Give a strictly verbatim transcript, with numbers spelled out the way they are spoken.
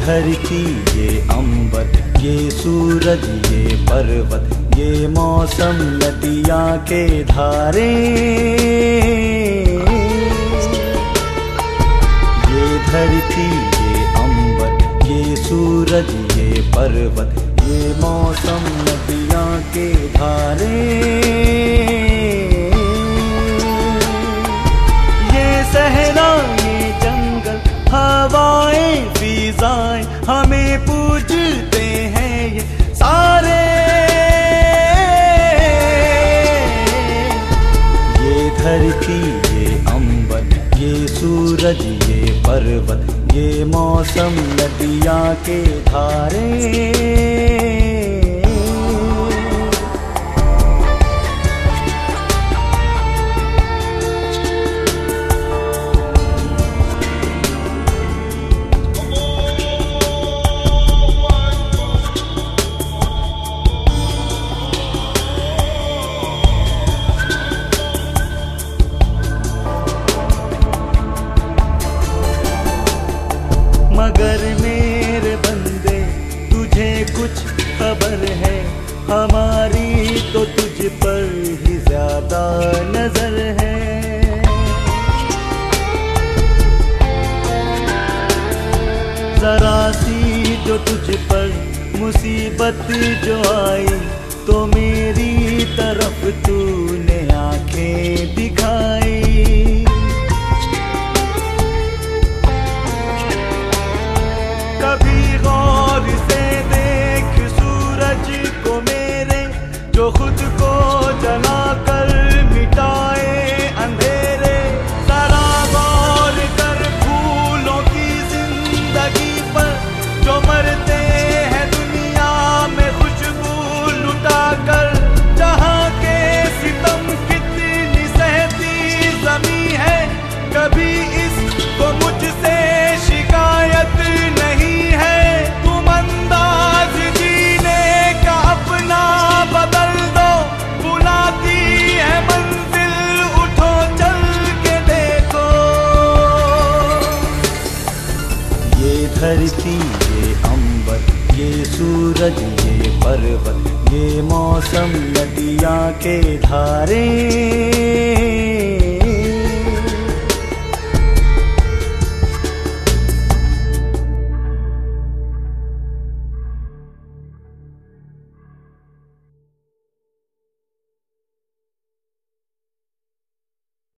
धरती ये अंबर, ये सूरज ये पर्वत, ये मौसम नदियाँ के धारे, ये धरती ये अंबर, ये सूरज ये पर्वत, ये मौसम नदियाँ के धारे, ये सहरा ये जंगल हवाएं फिजाएं हमें पूजते हैं ये सारे। ये धरती ये अंबर, ये सूरज ये पर्वत, ये मौसम नदियाँ के धारे, मगर मेरे बंदे तुझे कुछ खबर है, हमारी तो तुझ पर ही ज्यादा नजर है। जरा सी जो तुझ पर मुसीबत जो आई, तो मेरी तरफ तूने आंखें दिखाई। कभी गौर से देख सूरज को मेरे, जो खुद को जला कर मिटाए अंधेरे। जरा गौर कर फूलों की जिंदगी पर, जो मरते हैं दुनिया में खुशबू लुटा कर। जहाँ के सितम कितनी सहती जमी है, कभी इसको मुझसे शिकायत नहीं। धरती ये अंबर, ये सूरज ये पर्वत, ये मौसम नदियाँ के धारे।